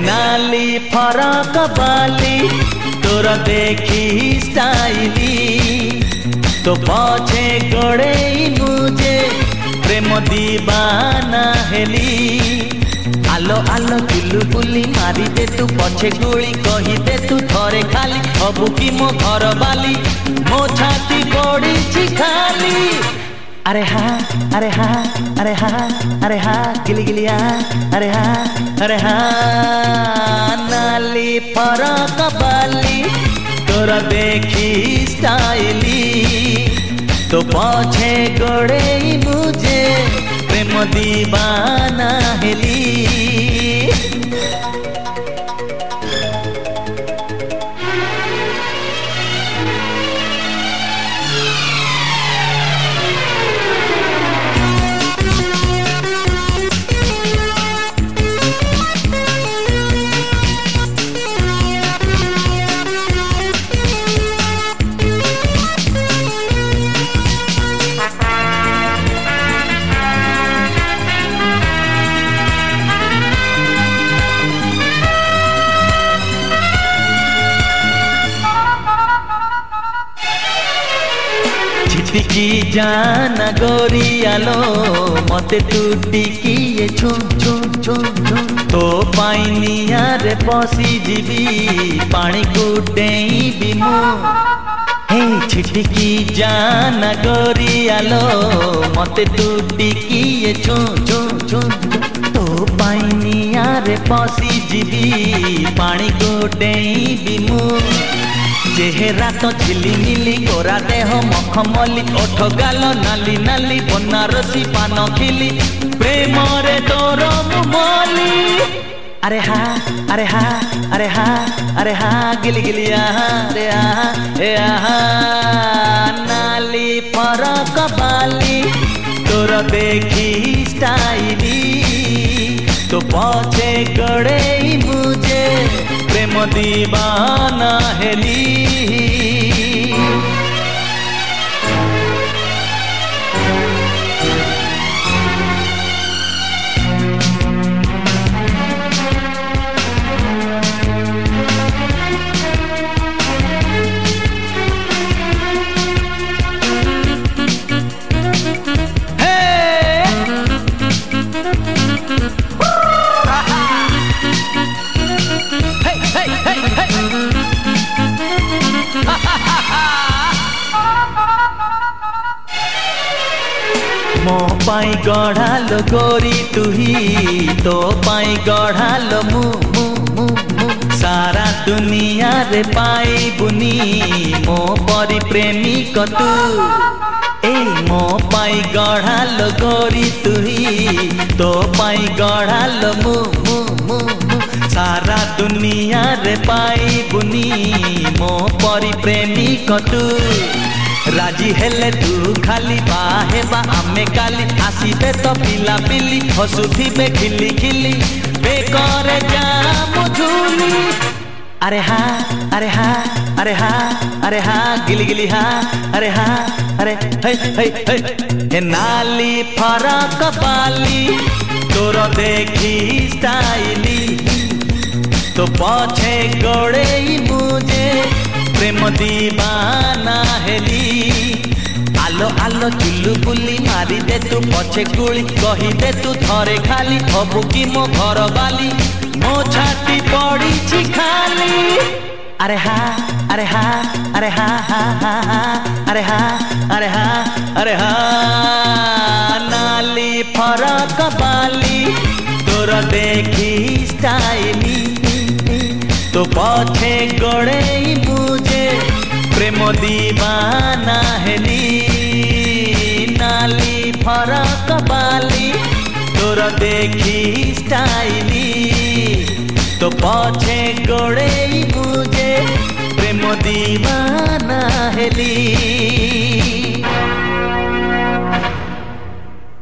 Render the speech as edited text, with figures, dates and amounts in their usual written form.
नाली फरक बाली तोर देखी स्टाइली तो पछे गड़े मुझे प्रेम दीवाना हेली। आलो आलो चुलु बुली मारी दे तू पछे गुली कही दे तू थरे खाली हबु की मो घर बाली मो छाती पड़ी खाली। अरे हाँ अरे हाँ अरे हाँ अरे हाँ गिली गिलिया अरे हाँ अरे हाँ नाली फरक बाली तोर देखी स्टाइली तो पछे गड़े मुझे प्रेम दीवाना हेली। टिकी जाना गोरियालो मते तू टिकी छू छू छू छू तो पाइनिया रे पसी जीवी पानी को डेईबी मु। हे छिटिकी जाना गोरियालो मते तू टिकी छू छू छू तो पाइनिया रे पसी जीवी पानी को डेईबी मु। चेहरा तो झिलिमिली गोरा देह मखमली ओठ गाल नाली नाली बनारसी पान खिली प्रेम रे तोर मुमली। अरे हाँ अरे हाँ अरे हाँ अरे हाँ गिली गिलिया अरे नाली फरक बाली तोर देखी स्टाइली तो पछे गड़े मुझे प्रेम दीवाना हेली। मो पाई गढ़ालो गोरी तुही तो पाई गढ़ालो मु मु मु मु सारा दुनिया रे पाई बुनी मो परी प्रेमी को तू। ए मो पाई गढ़ालो गोरी तुही तो पाई गढ़ालो मु मु मु मु सारा दुनिया रे पाई बुनी मो परी प्रेमी को तू। राजी हेले तू खाली बाहे बा आमे काली आसीबे तो पिला पिली हसुथिबे खिली खिली बेकरे जामु झूली। अरे हाँ अरे हाँ अरे हाँ अरे हाँ गिली गिली हाँ अरे हाँ अरे हे नाली फरक बाली तोर देखी स्टाइली तो पछे गड़े मुझे प्रेम दीवाना हेली। आलो आलो चुलु बुली मारी दे तू पछे गुली कही दे तू थरे खाली हबु की मो घर बाली मो छाती पड़ी खाली। अरे हाँ अरे हाँ अरे हाँ हाँ हाँ हाँ अरे हाँ अरे हाँ अरे हाँ नाली फरक बाली तोर देखी स्टाइली तो पछे गड़े मुझे प्रेम दीवाना हेली। नाली फरक बाली तोर देखी स्टाइली तो पछे गड़े मुझे प्रेम दीवाना।